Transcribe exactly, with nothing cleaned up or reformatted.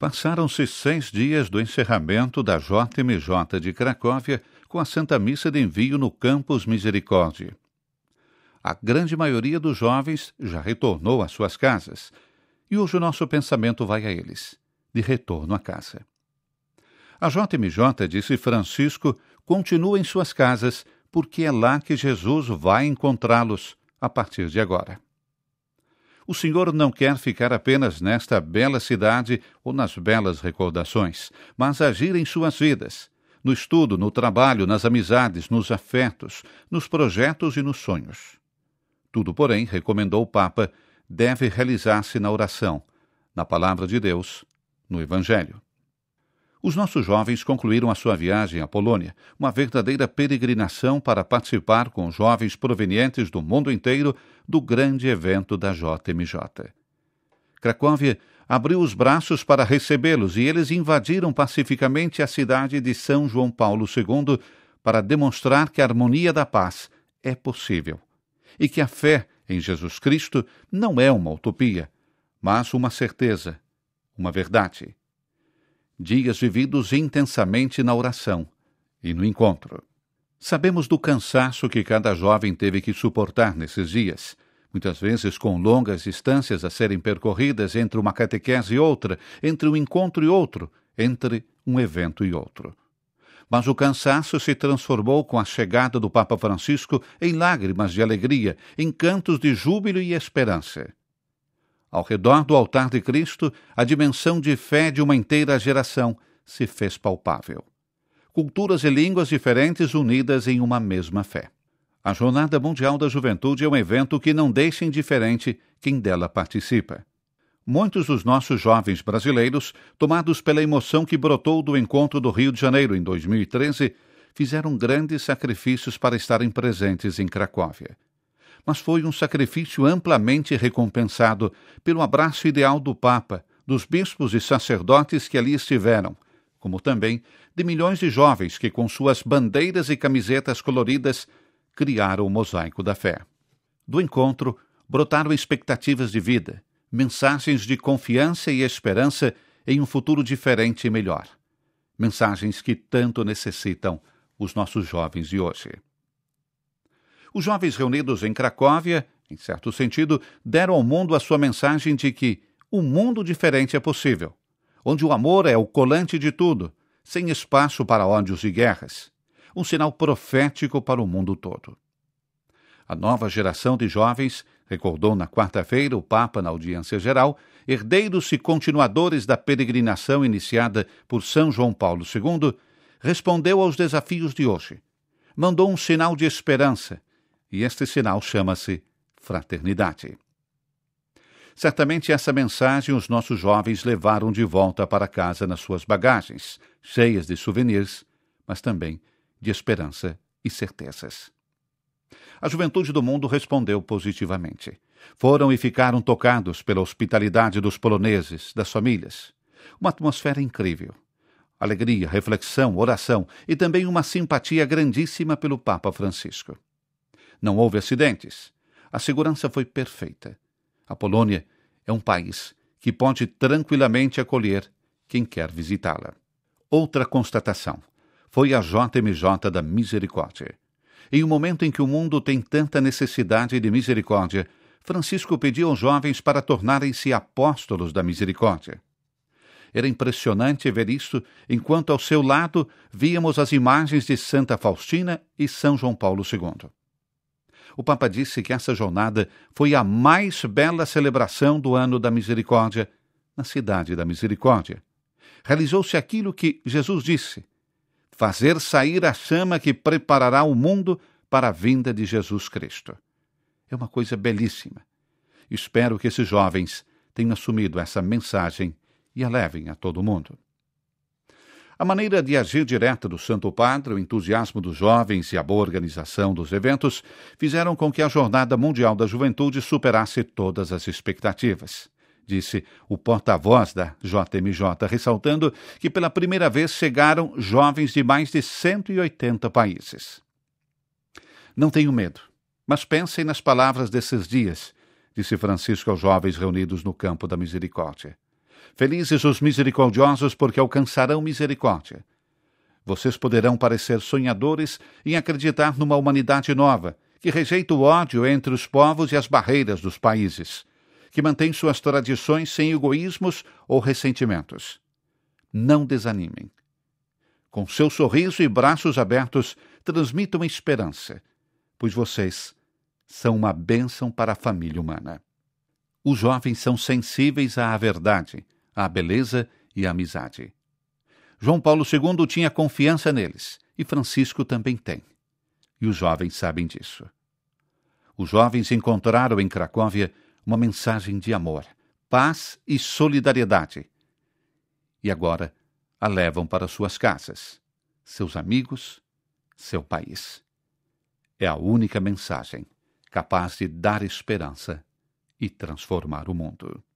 Passaram-se seis dias do encerramento da J M J de Cracóvia com a Santa Missa de Envio no Campus Misericórdia. A grande maioria dos jovens já retornou às suas casas, e hoje o nosso pensamento vai a eles, de retorno à casa. A J M J disse Francisco continua em suas casas, porque é lá que Jesus vai encontrá-los a partir de agora. O Senhor não quer ficar apenas nesta bela cidade ou nas belas recordações, mas agir em suas vidas, no estudo, no trabalho, nas amizades, nos afetos, nos projetos e nos sonhos. Tudo, porém, recomendou o Papa, deve realizar-se na oração, na Palavra de Deus, no Evangelho. Os nossos jovens concluíram a sua viagem à Polônia, uma verdadeira peregrinação para participar com jovens provenientes do mundo inteiro do grande evento da J M J. Cracóvia abriu os braços para recebê-los e eles invadiram pacificamente a cidade de São João Paulo segundo para demonstrar que a harmonia da paz é possível e que a fé em Jesus Cristo não é uma utopia, mas uma certeza, uma verdade. Dias vividos intensamente na oração e no encontro. Sabemos do cansaço que cada jovem teve que suportar nesses dias, muitas vezes com longas distâncias a serem percorridas entre uma catequese e outra, entre um encontro e outro, entre um evento e outro. Mas o cansaço se transformou com a chegada do Papa Francisco em lágrimas de alegria, em cantos de júbilo e esperança. Ao redor do altar de Cristo, a dimensão de fé de uma inteira geração se fez palpável. Culturas e línguas diferentes unidas em uma mesma fé. A Jornada Mundial da Juventude é um evento que não deixa indiferente quem dela participa. Muitos dos nossos jovens brasileiros, tomados pela emoção que brotou do encontro do Rio de Janeiro em dois mil e treze, fizeram grandes sacrifícios para estarem presentes em Cracóvia. Mas foi um sacrifício amplamente recompensado pelo abraço ideal do Papa, dos bispos e sacerdotes que ali estiveram, como também de milhões de jovens que, com suas bandeiras e camisetas coloridas, criaram o mosaico da fé. Do encontro, brotaram expectativas de vida, mensagens de confiança e esperança em um futuro diferente e melhor. Mensagens que tanto necessitam os nossos jovens de hoje. Os jovens reunidos em Cracóvia, em certo sentido, deram ao mundo a sua mensagem de que um mundo diferente é possível, onde o amor é o colante de tudo, sem espaço para ódios e guerras. Um sinal profético para o mundo todo. A nova geração de jovens, recordou na quarta-feira o Papa na audiência geral, herdeiros e continuadores da peregrinação iniciada por São João Paulo segundo, respondeu aos desafios de hoje. Mandou um sinal de esperança, e este sinal chama-se fraternidade. Certamente essa mensagem os nossos jovens levaram de volta para casa nas suas bagagens, cheias de souvenirs, mas também de esperança e certezas. A juventude do mundo respondeu positivamente. Foram e ficaram tocados pela hospitalidade dos poloneses, das famílias. Uma atmosfera incrível. Alegria, reflexão, oração e também uma simpatia grandíssima pelo Papa Francisco. Não houve acidentes. A segurança foi perfeita. A Polônia é um país que pode tranquilamente acolher quem quer visitá-la. Outra constatação foi a J M J da Misericórdia. Em um momento em que o mundo tem tanta necessidade de misericórdia, Francisco pediu aos jovens para tornarem-se apóstolos da misericórdia. Era impressionante ver isso enquanto ao seu lado víamos as imagens de Santa Faustina e São João Paulo segundo. O Papa disse que essa jornada foi a mais bela celebração do ano da misericórdia na cidade da misericórdia. Realizou-se aquilo que Jesus disse: fazer sair a chama que preparará o mundo para a vinda de Jesus Cristo. É uma coisa belíssima. Espero que esses jovens tenham assumido essa mensagem e a levem a todo mundo. A maneira de agir direta do Santo Padre, o entusiasmo dos jovens e a boa organização dos eventos fizeram com que a Jornada Mundial da Juventude superasse todas as expectativas, disse o porta-voz da J M J, ressaltando que pela primeira vez chegaram jovens de mais de cento e oitenta países. Não tenho medo, mas pensem nas palavras desses dias, disse Francisco aos jovens reunidos no Campo da Misericórdia. Felizes os misericordiosos, porque alcançarão misericórdia. Vocês poderão parecer sonhadores em acreditar numa humanidade nova, que rejeita o ódio entre os povos e as barreiras dos países, que mantém suas tradições sem egoísmos ou ressentimentos. Não desanimem. Com seu sorriso e braços abertos, transmitam esperança, pois vocês são uma bênção para a família humana. Os jovens são sensíveis à verdade, à beleza e à amizade. João Paulo segundo tinha confiança neles, e Francisco também tem. E os jovens sabem disso. Os jovens encontraram em Cracóvia uma mensagem de amor, paz e solidariedade. E agora a levam para suas casas, seus amigos, seu país. É a única mensagem capaz de dar esperança e transformar o mundo.